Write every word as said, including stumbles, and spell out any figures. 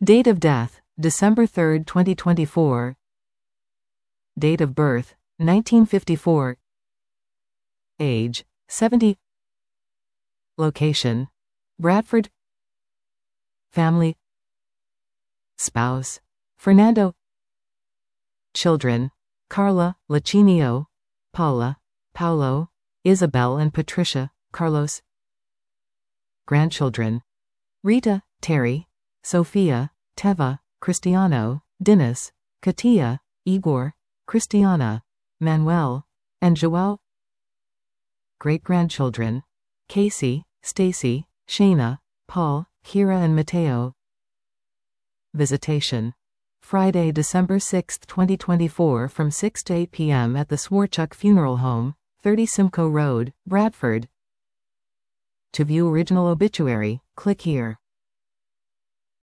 Date of death, December third, twenty twenty-four. Date of birth, nineteen fifty-four. Age, seventy. Location, Bradford. Family. Spouse, Fernando. Children, Carla, Lacinio, Paula, Paolo, Isabel and Patricia, Carlos. Grandchildren, Rita, Terry, Sophia, Teva, Cristiano, Dennis, Katia, Igor, Christiana, Manuel, and Joao. Great-grandchildren, Casey, Stacy, Shayna, Paul, Kira and Mateo. Visitation, Friday, December sixth, twenty twenty-four from six to eight p m at the Swarchuk Funeral Home, thirty Simcoe Road, Bradford. To view original obituary, click here.